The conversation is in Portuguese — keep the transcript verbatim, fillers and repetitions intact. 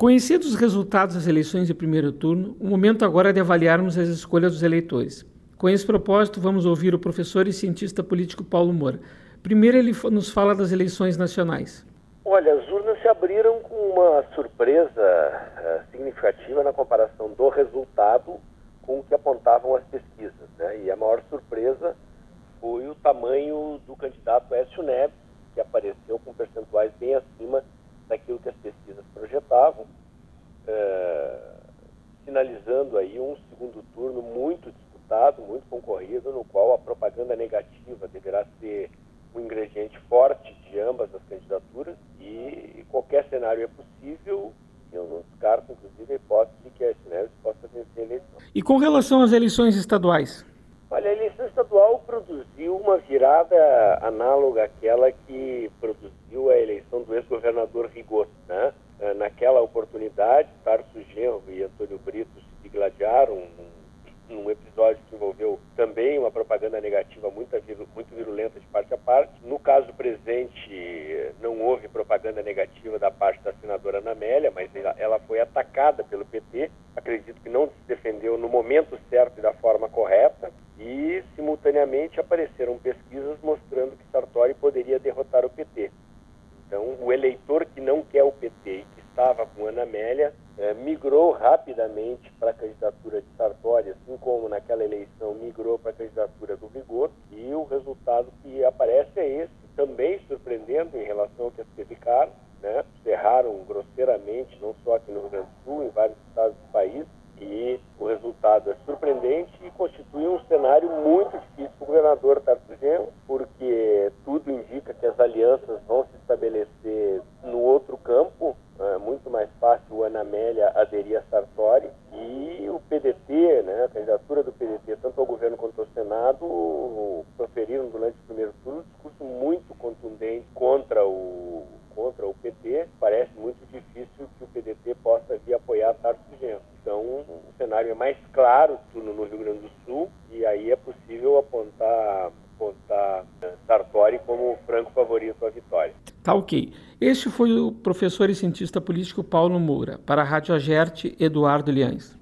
Conhecidos os resultados das eleições de primeiro turno, o momento agora é de avaliarmos as escolhas dos eleitores. Com esse propósito, vamos ouvir o professor e cientista político Paulo Moura. Primeiro, ele nos fala das eleições nacionais. Olha, as urnas se abriram com uma surpresa uh, significativa na comparação do resultado com o que apontavam as pesquisas, né? E a maior surpresa foi o tamanho do candidato Aécio Neves, que apareceu com percentuais bem acima daquilo que as pesquisas projetavam, uh, sinalizando aí um segundo turno muito disputado, muito concorrido, no qual a propaganda negativa deverá ser um ingrediente forte de ambas as candidaturas, e qualquer cenário é possível. Eu não descarto, inclusive, a hipótese de que Aécio Neves possa vencer a eleição. E com relação às eleições estaduais? Olha, a eleição estadual produziu uma virada análoga àquela que produziu a eleição do ex-governador Rigoto, né? Naquela oportunidade, Tarso Genro e Antônio Brito se digladiaram num episódio que envolveu também uma propaganda negativa muito, muito virulenta de parte a parte. No caso presente, não houve propaganda negativa da parte da senadora Ana Amélia, mas ela foi atacada pelo P T. Acredito que não se defendeu no momento certo e da forma correta. E, simultaneamente, apareceram pesquisas mostrando que Sartori poderia derrotar o P T. Então, o eleitor que não quer o P T e que estava com Ana Amélia eh, migrou rapidamente para a candidatura de Sartori, assim como naquela eleição migrou para a candidatura do Rigoto, e o resultado que aparece é esse, também surpreendendo em relação ao que as pesquisas, né? Erraram grosseiramente, não só aqui no Rio Grande do Sul, em vários estados do país, e o resultado é surpreendente e constitui um cenário muito difícil para o governador Tarso Genro, porque tudo indica que as alianças vão se estabelecer no outro campo. É muito mais fácil a Ana Amélia aderir a Sartori, e o P D T, né, a candidatura do P D T, tanto ao governo quanto ao Senado, proferiram durante o primeiro turno um discurso muito contundente contra o, contra o P T. Parece muito difícil que o P D T possa vir apoiar Tarso Genro. Então, o cenário é mais claro turno no Rio Grande do Sul, e aí é possível apontar, apontar Sartori como o franco favorito à vitória. Tá ok. Este foi o professor e cientista político Paulo Moura. Para a Rádio Agerte, Eduardo Liães.